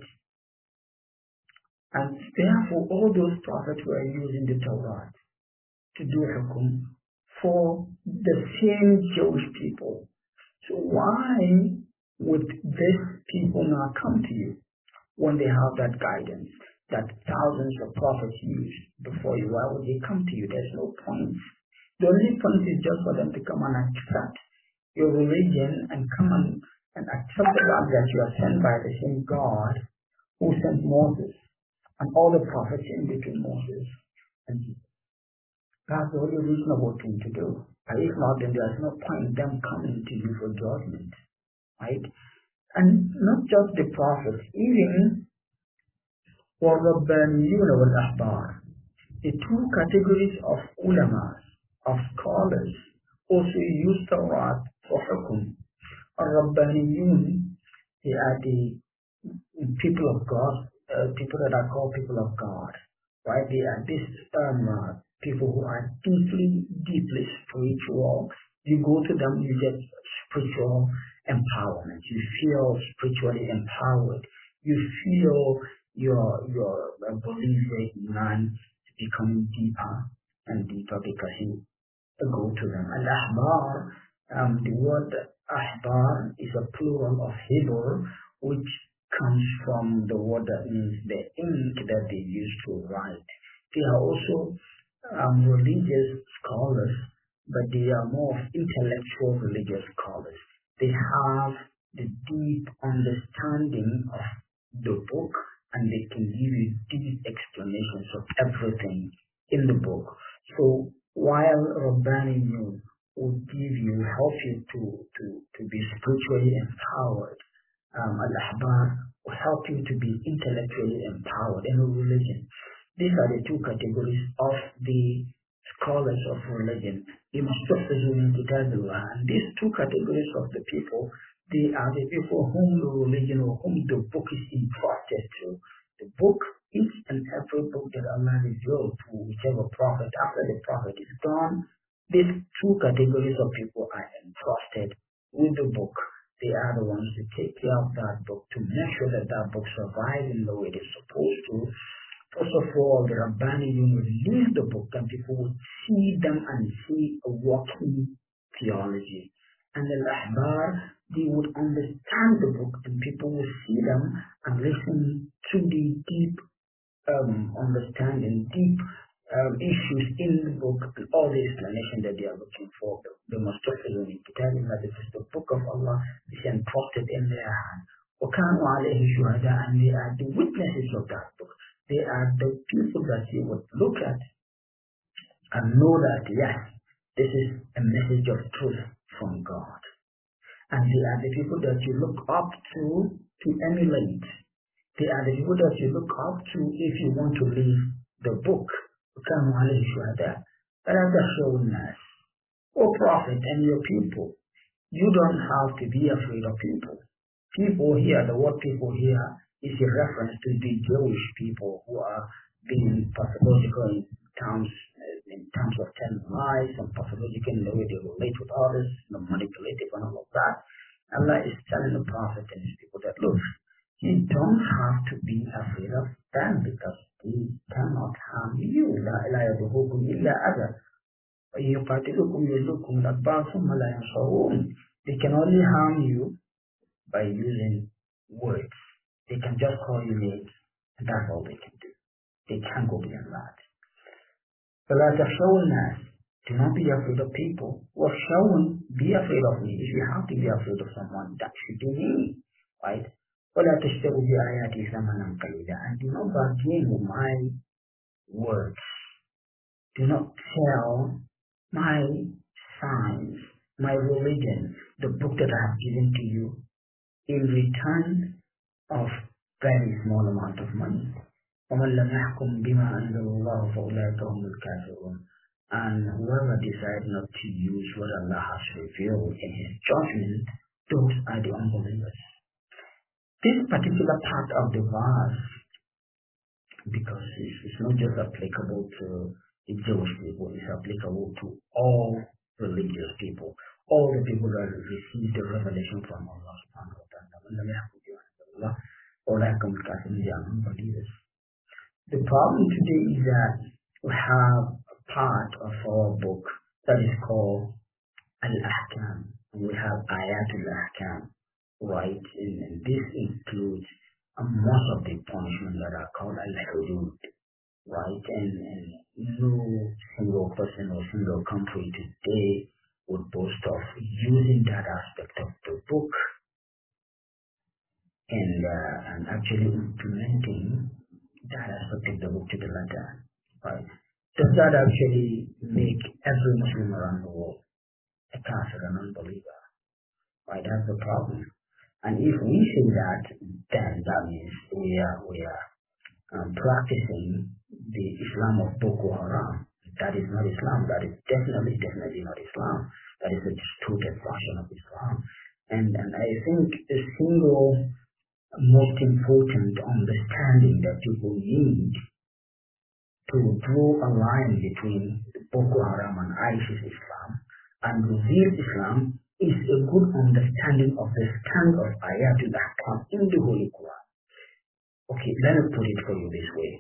And therefore, all those prophets were using the Torah to do hukum for the same Jewish people. So why would these people not come to you when they have that guidance that thousands of prophets used before you? Why would they come to you? There's no point. The only point is just for them to come and accept your religion and come and, and accept the fact that you are sent by the same God who sent Moses and all the prophets in between Moses and Jesus. That's the only reasonable thing to do. And if not, then there's no point in them coming to you for judgment, right? And not just the prophets, even وَالرَّبَّانِيُّونَ وَالْأَحْبَارِ, the two categories of ulama, of scholars, also use Torah for hukum. Al-Rabbaniyun, they are the people of God, uh, people that are called people of God, right? They are these um, uh, people who are deeply, deeply spiritual. You go to them, you get spiritual empowerment. You feel spiritually empowered. You feel your your uh, belief in man becoming deeper and deeper because you go to them. And ahbar, um, the word ahbar is a plural of Hebrew, which comes from the word that means the ink that they use to write. They are also um, religious scholars, but they are more of intellectual religious scholars. They have the deep understanding of the book, and they can give you deep explanations of everything in the book. So while Rabbani will give you, help you to, to, to be spiritually empowered, um, Al-Ahbar will help you to be intellectually empowered in religion. These are the two categories of the scholars of religion. You must in Kitabillah. And these two categories of the people, they are the people whom the religion or whom the book is entrusted to. The book, each and every book that Allah revealed to whichever prophet, after the prophet is gone, these two categories of people are entrusted with the book. They are the ones to take care of that book, to make sure that that book survives in the way it is supposed to. First of all, the Rabbani will release the book and people will see them and see a walking theology. And the Ahbar, they would understand the book and people will see them and listen to the deep um, understanding, deep um, issues in the book and all the explanation that they are looking for. The Mustafa Kitabin, that this is the book of Allah, is entrusted in their hand. وَكَانُوا عَلَيْهِ شُهَدَاءَ, and they are the witnesses of that book. They are the people that you would look at and know that, yes, this is a message of truth from God. And they are the people that you look up to to emulate. They are the people that you look up to if you want to read the book. وَكَانُوا عَلَيْهِ شُهَدَاءَ فَلَا تَخْشَوُا النَّاسَ. O Prophet and your people, you don't have to be afraid of people. People here, the word people here is a reference to the Jewish people who are being pathological in terms, in terms of telling lies and pathological in the way they relate with others, the manipulative and all of that. Allah is telling the Prophet and his people that, look, you don't have to be afraid of them because they cannot harm you. لا إله يضركم إلا أذى. ويقاتلكم يذلكم الأدبار ثم لا ينصرون. They can only harm you by using words. They can just call you names, and that's all they can do. They can't go beyond that. فَلَا تَخْشَوُا النَّاسَ. Do not be afraid of people. وَخْشَوْنِ, be afraid of me. If you have to be afraid of someone, that should be me, right? وَلَا تَشْتَرُوا بِآيَاتِي ثَمَنًا قَلِيلًا. And do not bargain with my words. Do not sell my signs, my religion, the book that I have given to you, in return of very small amount of money. وَمَنْ لَمْ يَحْكُمْ بِمَا أَنزَلَ اللَّهُ فَأُولَٰئِكَ هُمُ الْكَافِرُونَ. And whoever decides not to use what Allah has revealed in His judgment, those are the unbelievers. This particular part of the verse, because it's, it's not just applicable to the Jewish people, it's applicable to all religious people. all the people that received the revelation from Allah subhanahu wa ta'ala. Unbelievers. The problem today is that we have a part of our book that is called Al-Ahkam. We have Ayatul Ahkam, right? And, and this includes uh, most of the punishments that are called Al-Hudud, right? And, and no single person or single country today would boast of using that aspect of the book and, uh, and actually implementing that aspect of the book to the letter, right? Does that actually make every Muslim around the world a kafir, an unbeliever? Right, that's the problem. And if we say that, then that means we are we are um, practicing the Islam of Boko Haram. That is not Islam. That is definitely, definitely not Islam. That is a distorted version of Islam. And and I think the single most important understanding that people need to draw a line between Boko Haram and ISIS Islam and real Islam is a good understanding of the stand of Ayatul Ahkam in the Holy Quran. Okay, let me put it for you this way.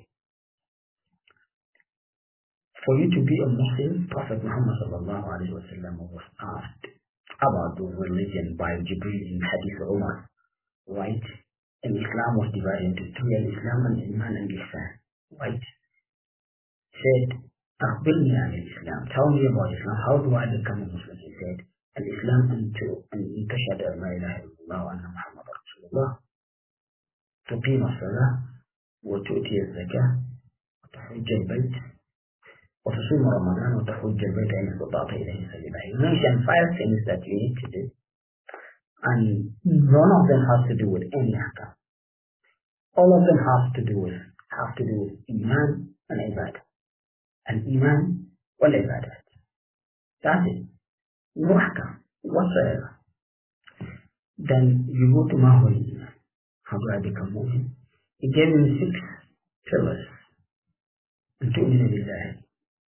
For you to be a Muslim, Prophet Muhammad sallallahu alaihi wasallam was asked about the religion by Jibril in Hadith Umar, right? And Islam was divided into three: Islam and Iman and Ihsan, right? Said, "Akhbirni an Islam. Tell me about Islam. How do I become a Muslim?" He said, "Al-Islam antu an tashhadu an la ilaha illallah wa anna Muhammadar Rasulullah, tuqima as-salah, wa tu'ti az-zakah, wa tahujja al-bayt, wa tusum Ramadan, wa tahujja al-bayt in istata'ta ilayhi sabila." He mentioned five things that you need to do, and none of them has to do with any ahkam. All of them have to do with have to do with Iman and Ibadah. And Iman wal Ibadah. That's it. No ahkam whatsoever. Then you go to Mahul Iman. How do I become Muslim? He gave me six pillars. And tu'mina billahi.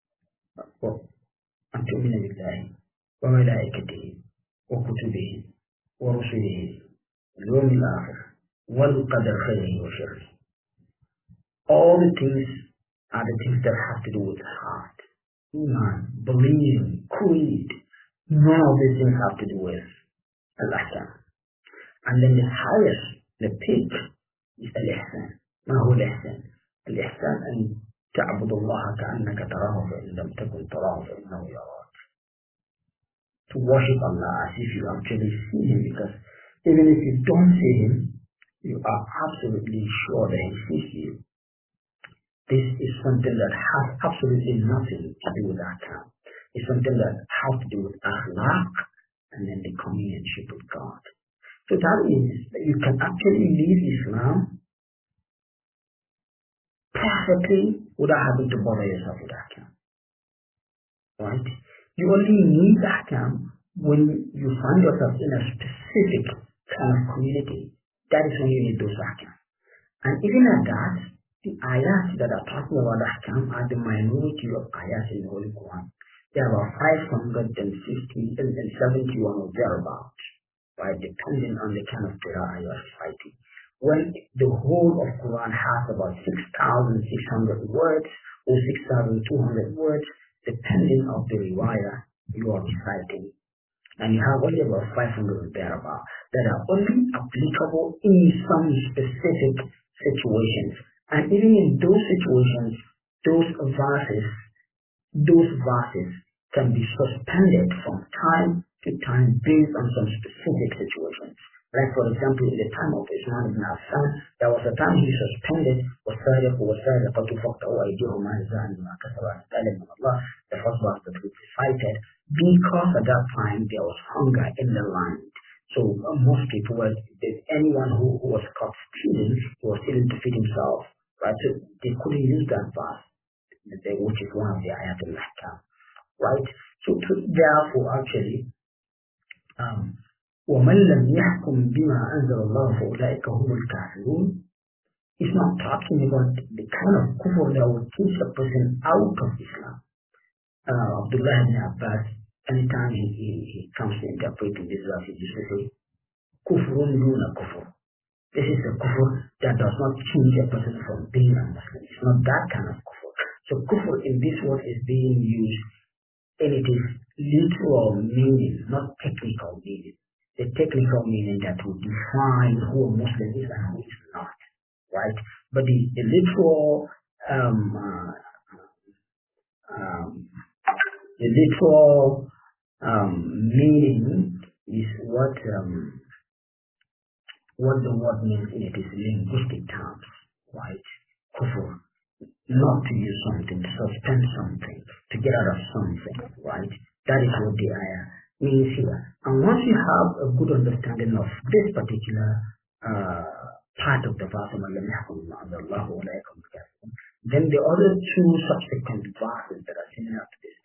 And tu'mina billahi. Wa malaikatihi. Wa kutubihi. Wa rusulihi. Wal yawmil akhir. Wal qadar khayrihi wa sharrihi. All the things are the things that have to do with heart. Iman, believing, creed. None of these things have to do with Al-Ahkam. And then the highest, the peak, is Al-Ihsan. ما هو الإحسان؟ الإحسان أن تعبد الله كأنك تراه فإن لم تكن تراه فإنه يراك. To worship Allah as if you actually see Him, because even if you don't see Him, you are absolutely sure that He sees you. This is something that has absolutely nothing to do with ahkam. It's something that has to do with akhlaq and then the companionship with God. So that means that you can actually live Islam perfectly without having to bother yourself with ahkam. Right? You only need ahkam when you find yourself in a specific kind of community. That is when you need those ahkam. And even at that, the ayat that are talking about ahkam are the minority of ayat in the Holy Quran. There are about five hundred fifty and seventy-one or thereabouts, right, depending on the kind of qira'ah you are reciting. When the whole of Quran has about six thousand six hundred words or six thousand two hundred words, depending on the riwayah you are reciting. And you have only about five hundred thereabouts that are only applicable in some specific situations. And even in those situations, those verses, those verses can be suspended from time to time based on some specific situations. Like for example, in the time of Ismail ibn Affan, there was a time he suspended وَالسَّارِقُ وَالسَّارِقَةُ فَاقْطَعُوا أَيْدِيَهُمَا جَزَاءً بِمَا كَسَبَا نَكَالًا مِنَ اللَّهِ, the first verse that we recited, because at that time there was hunger in the land. So uh, most people were, anyone who, who was caught stealing, he was stealing to feed himself. Right? So they couldn't use that verse, which is one of the Ayatul Ahkam. Right? So to, therefore, actually, um, وَمَنْ لَمْ يَحْكُمْ بِمَا أَنزَلَ اللَّهُ فَأُولَٰئِكَ هُمُ الْكَافِرُونَ. It's not talking about the kind of kufr that would teach a person out of Islam. Uh, Abdullah ibn Abbas anytime he, he, he comes to interpret this verse, he used to say, kufrun duna kufur. This is a kufur that does not change a person from being a Muslim. It's not that kind of kufur. So kufur in this word is being used and it is literal meaning, not technical meaning. The technical meaning that will define who a Muslim is and who is not, right? But the, the literal, um, uh, um, the literal um, meaning is what um, what the word means in it is linguistic terms, right? Kufur. Not to use something, to suspend something, to get out of something, right? That is what the ayah means here. And once you have a good understanding of this particular uh, part of the verse, then the other two subsequent verses that are similar to this,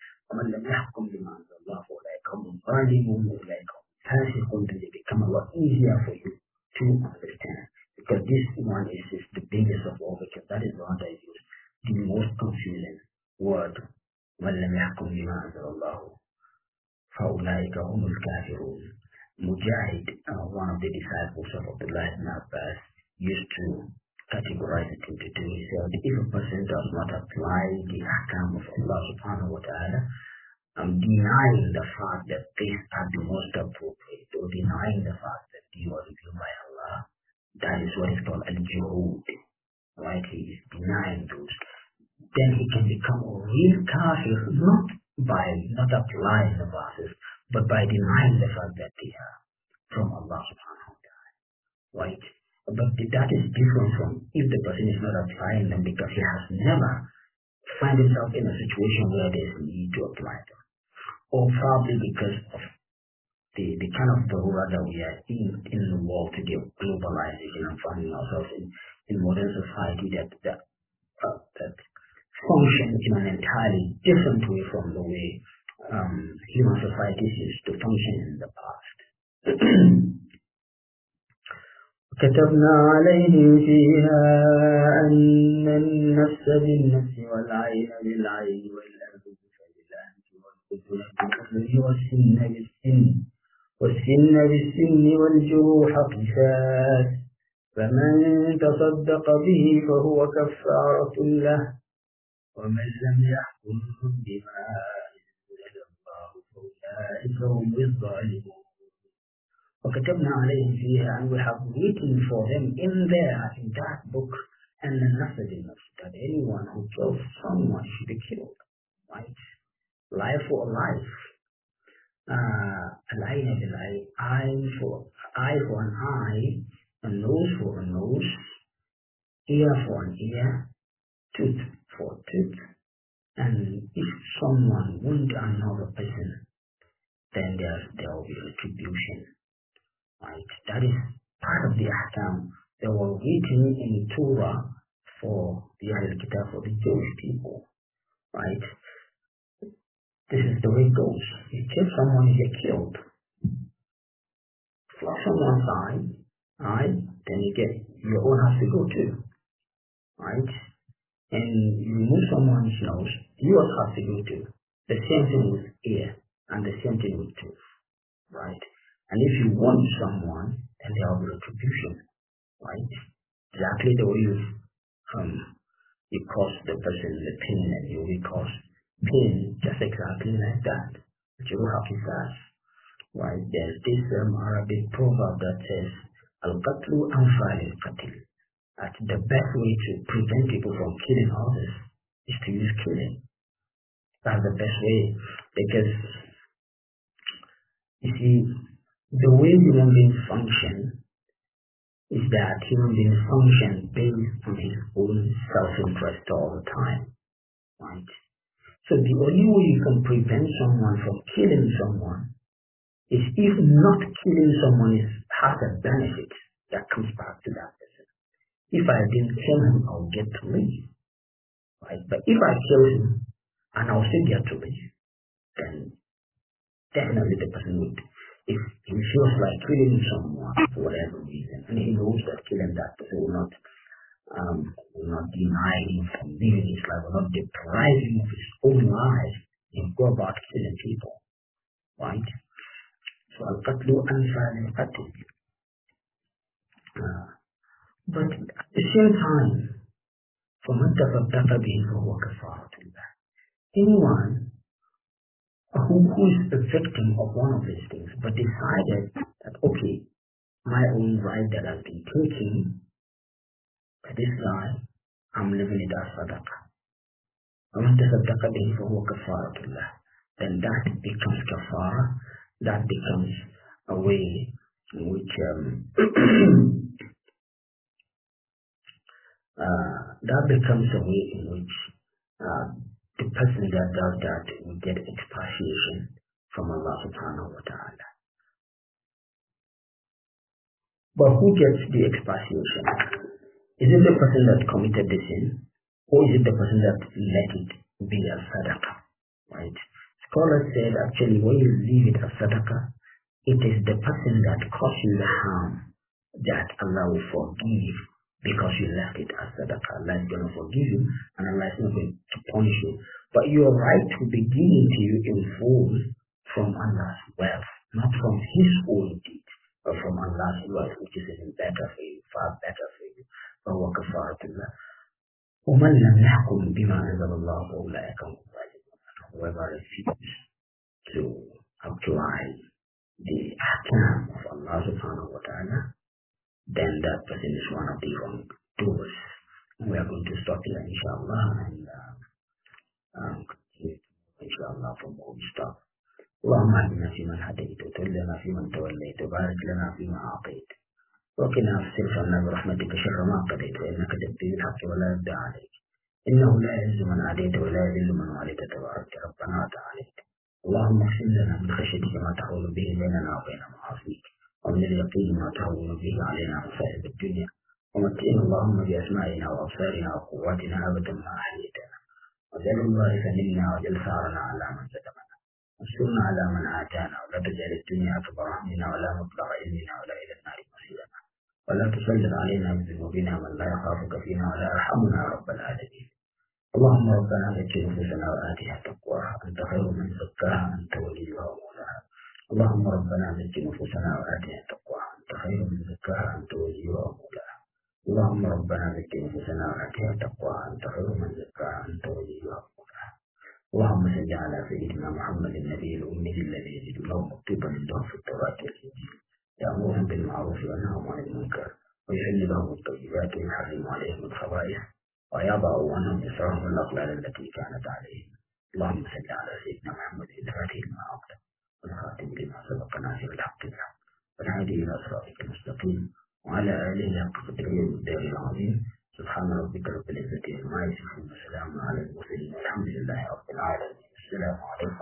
they become a lot easier for you to understand. Because this one is just the biggest of all, because that is the one that is used the most confusing word. وَلَّمْ يَحْكُمْ بِمَا أَنزَلَ اللَّهُ فَأُولَٰئِكَ هُمُ الْكَافِرُونَ. Mujahid, uh, one of the disciples of Abdullah ibn Abbas, used to categorize it into two. He said, if a person does not apply the ahkam of Allah subhanahu wa ta'ala, um, denying the fact that these are the most appropriate, or denying the fact that you are revealed by Allah, that is what is called al-juhud, right? He is denying those. Then he can become a real kafir, not by not applying the verses, but by denying the fact that they are from Allah subhanahu wa ta'ala, right? But that is different from if the person is not applying them because he has never found himself in a situation where there is a need to apply them, or probably because of the, the kind of darura that we are in in the world today of globalization and finding ourselves in, in modern society that that, uh, that function in an entirely different way from the way um, human societies used to function in the past. كتبنا عليهم فيها أن النفس بالنفس والعين بالعين والأنف بالأنف والأذن بالأذن والسن بالسن والسن بالسن والجروح قصاص فمن تصدق به فهو كفارة له ومن لم يحكم بما أنزل الله فأولئك هم الظالمون. وكتبنا عليهم فيها, and we have written for them in there, in that book, and the nafs bin-nafs, that anyone who kills someone should be killed, right? Life for life, al-ayn bil-ayn, eye for eye for an eye, a nose for a nose, ear for an ear, tooth for tooth. And if someone wound another person, then there there will be retribution. Right? That is part of the ahkam that were written in Torah for the Ahlul Kitab, for the Jewish people. Right? This is the way it goes. You kill someone, you get killed. Flush someone's eye, right? Then you get your own has to go too. Right? And you remove someone's nose, yours has to go too. The same thing with ear, and the same thing with tooth. Right? And if you want someone, then there will be retribution, right? Exactly the way you um you cause the person the pain and you will cause pain, just exactly like that. But you will have that, right? There's this um, Arabic proverb that says, "Al-qatlu anfal al-qatl." That the best way to prevent people from killing others is to use killing. That's the best way, because you see, the way human beings function is that human beings function based on his own self-interest all the time, right? So the only way you can prevent someone from killing someone is if not killing someone is, has a benefit that comes back to that person. If I didn't kill him, I'll get to live, right? But if I kill him and I'll still get to live, then definitely the person would, if he feels like killing someone for whatever reason, and he knows that killing that person will not, um, will not deny him from living his life, will not deprive him of his own life, he'll go about killing people. right? So al-qatlu anfa lil-qatl. Uh, but at the same time, فَمَنْ تَصَدَّقَ بِهِ فَهُوَ كَفَّارَةٌ لَهُ. Anyone who, who is a victim of one of these things, but decided that, okay, my own right that has been taken by this guy, I'm living it as sadaqah. وَمَنْ تَصَدَّقَ بِهِ فَهُوَ كَفَّارَةٌ لَهُ. Then that becomes kafara, that becomes a way in which um, uh, that becomes a way in which uh, the person that does that will get expiation from Allah subhanahu wa ta'ala. But who gets the expiation? Is it the person that committed the sin, or is it the person that let it be a sadaqah? Right? Scholars said actually when you leave it as sadaqah, it is the person that caused you the harm that Allah will forgive because you left it as sadaqah. Allah is going to forgive you and Allah is not going to punish you. But your right will be given to you in full from Allah's wealth, not from His own deed, but from Allah's wealth, which is even better for you, far better for you. فهو كفارة الله. ومن لم يحكم بما أنزل الله فأولئك هم الظالمون. Whoever refuses to apply the ahkam of Allah subhanahu wa ta'ala, then that person is one of the wrongdoers. We are going to stop here inshallah and uh, um, continue inshallah from where we stop. اللهم اهدنا فيمن هديت وتولنا فيمن توليت وبارك لنا فيما أعطيت وقنا واصرف عنا برحمتك شر ما قضيت وإنك تقضي بالحق ولا يقضى عليك إنه لا يعز من عاديت ولا يذل من واليت تبارك ربنا وتعاليت. اللهم اغفر لنا من خشيتك ما تحول به بيننا وبين معاصيك ومن اليقين ما تهون به علينا مصائب الدنيا ومتعنا اللهم بأسمائنا وأبصارنا وقواتنا أبدا ما أحييتنا واجعل الوارث منا واجعل ثارنا على من ظلمنا وانصرنا على من عادانا ولا تجعل الدنيا أكبر همنا ولا مبلغ علمنا ولا إلى النار مصيرنا ولا تسلط علينا بذنوبنا من لا يخافك فينا ولا يرحمنا يا رب العالمين. اللهم ربنا زكي نفوسنا وآتها تقواها أنت خير من زكاها أنت وليها ومولاها. اللهم ربنا زكي نفوسنا وآتها تقواها أنت خير من زكاها أنت وليها ومولاها. اللهم ربنا زكي نفوسنا وآتها تقواها أنت خير من زكاها أنت وليها ومولاها. اللهم صل على سيدنا محمد النبي الأمي الذي يجد له مكتوبا عنده في التوراة والإنجيل يأمرهم بالمعروف وينهاهم عن المنكر ويحل لهم الطيبات ويحرم عليهم الخبائث ويضع عنهم إصرارهم والأغلال التي كانت عليهم. اللهم صل على سيدنا محمد الفاتح لما أغلق والخاتم لما سبق ناصر الحق بالحق والهادي إلى صراطك المستقيم وعلى آله حق قدره والمقدار العظيم. سبحان ربك رب العزة عما يصفون وسلام على المرسلين والحمد لله رب العالمين. السلام عليكم.